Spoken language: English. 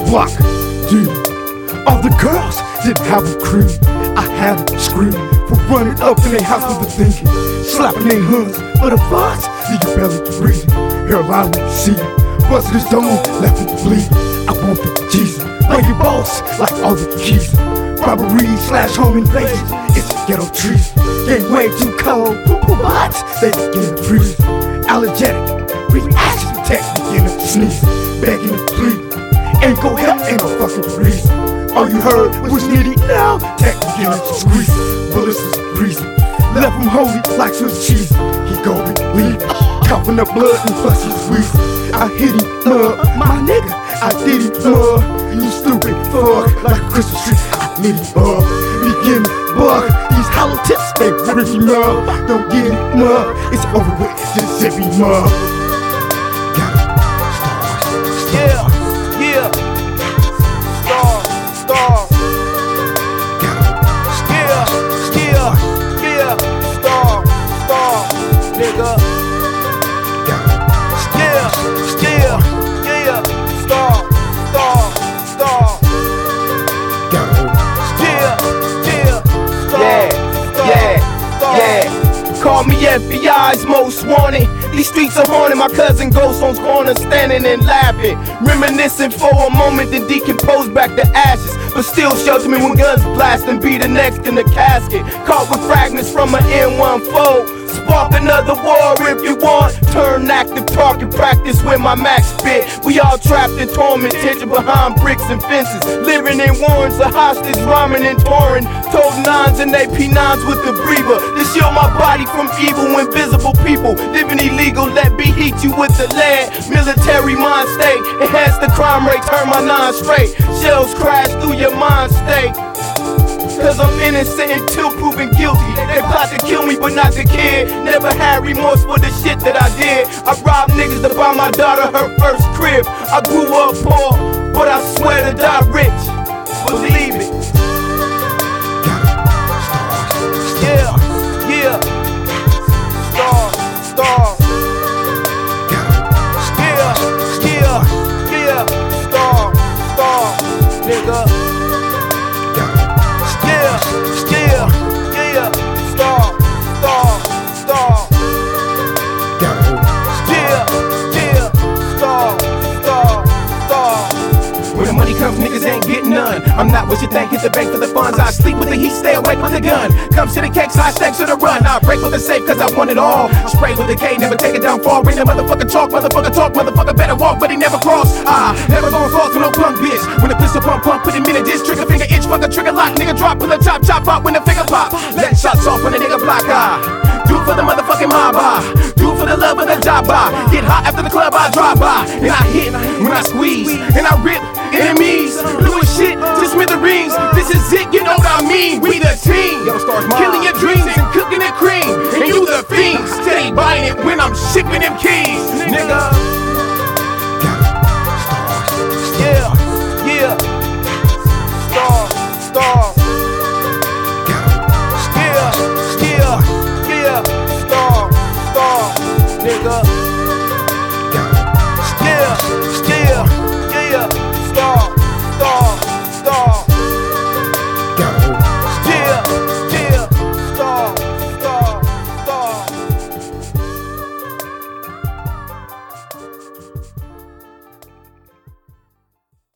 block. Dude, all the girls didn't have a cream. I had them screaming for running up in their house with the thinking, slapping their hoods for the box. You can barely breathe. Hairline we see, busted his dome, left it bleed. I want the Jesus, play your boss like all the keys. Robbery/home invasion, it's ghetto treason. Game way too cold, poo-poo bots, they begin to freeze. Allergic reaction, tech begin to sneeze. Begging to plead, ain't go help, ain't no fucking reason. All you heard was nitty now, tech begin to squeeze. Bullets is greasy, left him holy like Swiss cheese. He go relieve, coughing up blood and plus he's wheezing. I hit him, my nigga, I did him, you stupid fuck, like a Christmas tree. I need him, begin to bug. These hollow tips, they rip him up. Don't get him up, it's over with, just zip him up. Yeah, star, star. Yeah, star, nigga. Yeah, star. Yeah. Call me FBI's most wanted. These streets are haunted. My cousin Ghost on corner standing and laughing, reminiscing for a moment, then decompose back to ashes. But still shelter me when guns blast and be the next in the casket. Caught with fragments from an N1 foe. Spark another war if you want. Turn active, park and practice when my max spit. We all trapped in torment, tension behind bricks and fences. Living in warrants, a hostage rhyming and touring. Told nines and AP9s with the breather to shield my body from evil, invisible people. Living illegal, let me heat you with the lead. Military mind state, enhance the crime rate, turn my nine straight. Shells crash through your mind state. Cause I'm innocent until proven guilty. They plot to kill me but not the kid. Never had remorse for the shit that I did. I robbed niggas to buy my daughter her first crib. I grew up poor, but I swear to die rich. Believe it. Yeah. Star. Yeah. Star, nigga. Yeah, star. When the money comes, niggas ain't getting none. I'm not what you think, hit the bank for the funds. I sleep with the heat, stay awake with the gun. Comes to the cakes, high stakes to the run. I break with the safe cause I want it all. Spray with the K, never take it down far. Bring the motherfucker talk, motherfucker better walk, but he never cross. Never gonna fall to no punk bitch. When the pistol pump, put him in a disc. Trigger finger itch, fuck a trigger lock. Nigga drop, pull a chop out when the finger pop. Let shots off when the nigga block. Do it for the motherfucking mob. Do it for the love of the job. Get hot after the club, I drive by. And I hit when I squeeze. And I rip enemies. Doing shit to smithereens. This is it, you know what I mean. We the